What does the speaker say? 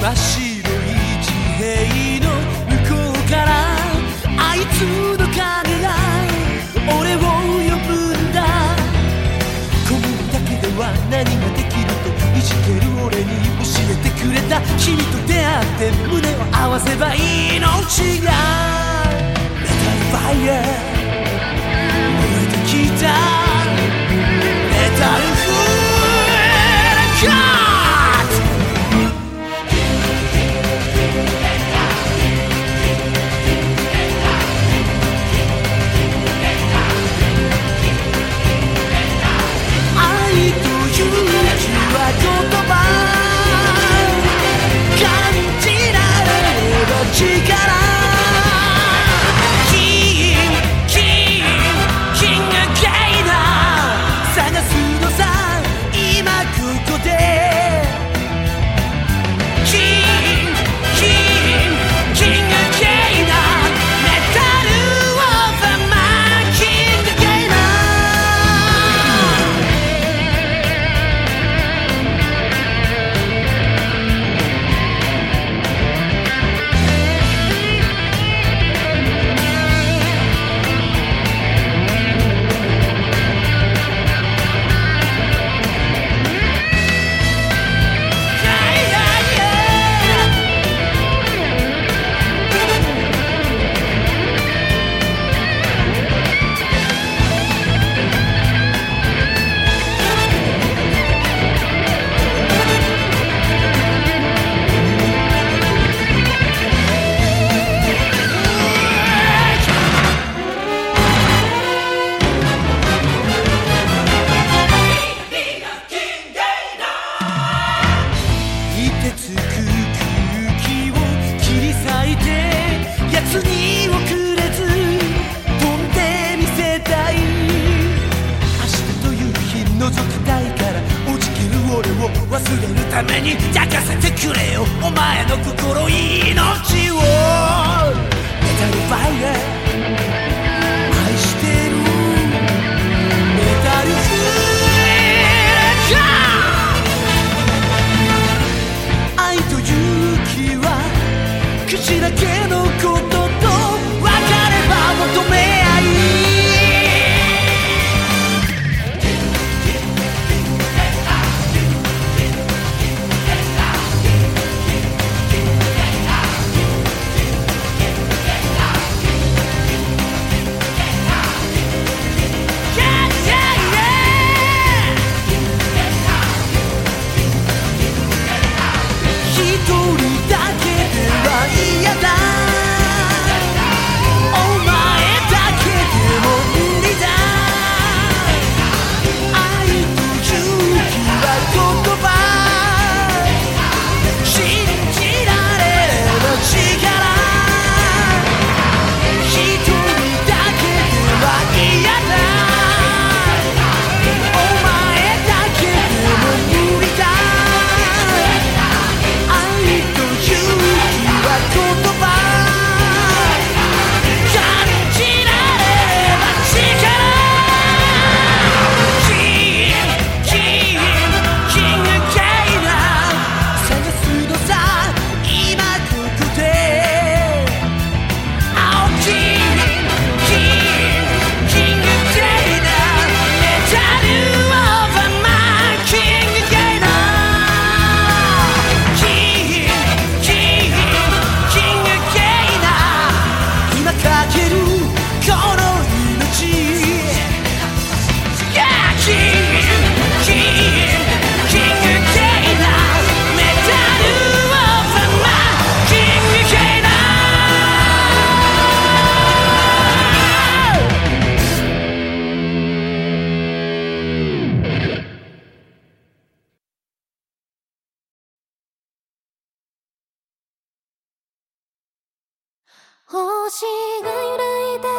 白い地平の向こうからあいつの影が俺を呼ぶんだ。こぐだけでは何ができるといじける俺に教えてくれた。君と出会って胸を合わせば命がメタルファイヤー燃えてきた。メタルフーラー忘れるために抱かせてくれよお前の心命を。メタルファイヤー愛してる。メタルフーラー愛と勇気は口だけのことと分かれば求め合い。 星が揺らいで